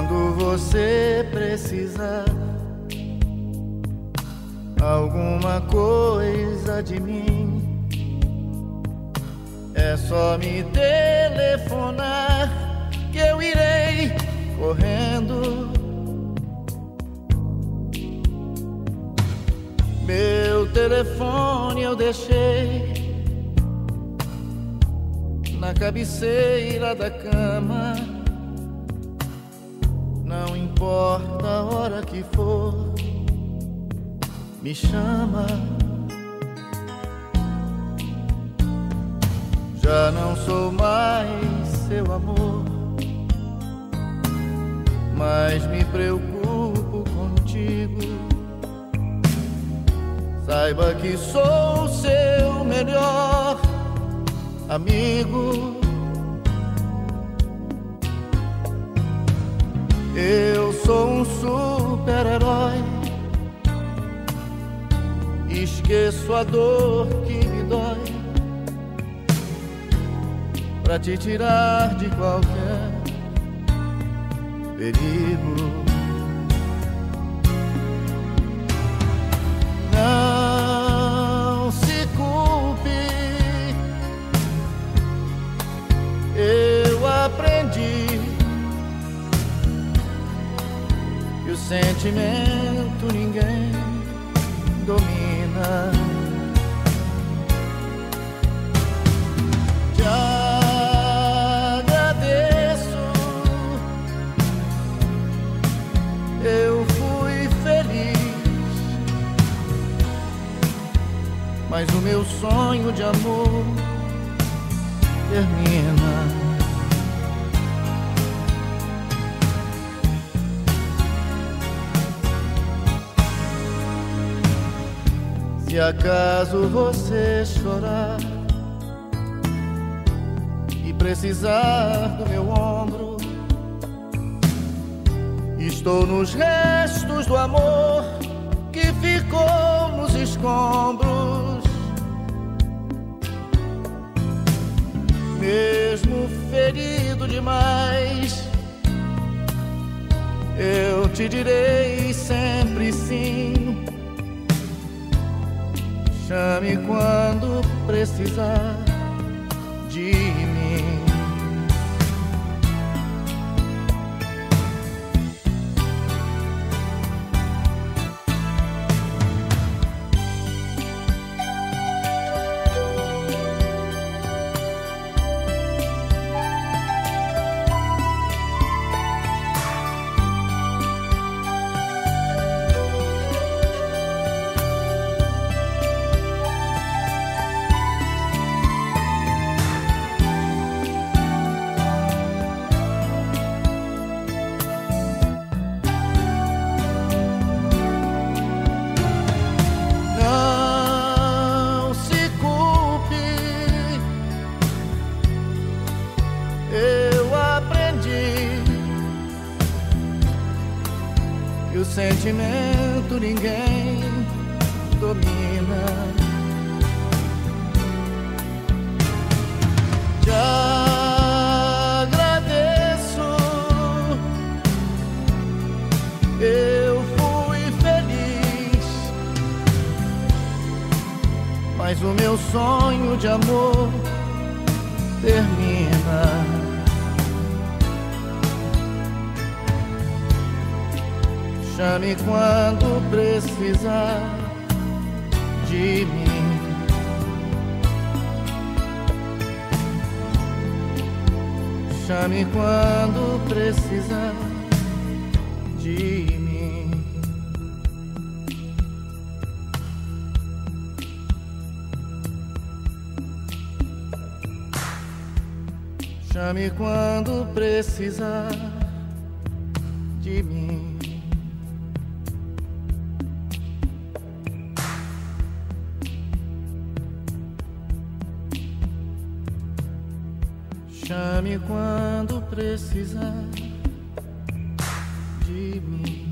Quando você precisar alguma coisa de mim, é só me telefonar que eu irei correndo. Meu telefone eu deixei na cabeceira da cama. Não importa a hora que for, me chama. Já não sou mais seu amor, mas me preocupo contigo. Saiba que sou seu melhor amigo. Eu sou um super-herói, esqueço a dor que me dói pra te tirar de qualquer perigo. Não se culpe, eu aprendi que o sentimento ninguém domina. Te agradeço, eu fui feliz, mas o meu sonho de amor termina. Se acaso você chorar e precisar do meu ombro, estou nos restos do amor que ficou nos escombros. Mesmo ferido demais, eu te direi sempre sim. Chame quando precisar de mim. Que o sentimento ninguém domina. Te agradeço, eu fui feliz, mas o meu sonho de amor termina. Chame quando precisar de mim. Chame quando precisar de mim. Chame quando precisar de mim. Chame quando precisar de mim.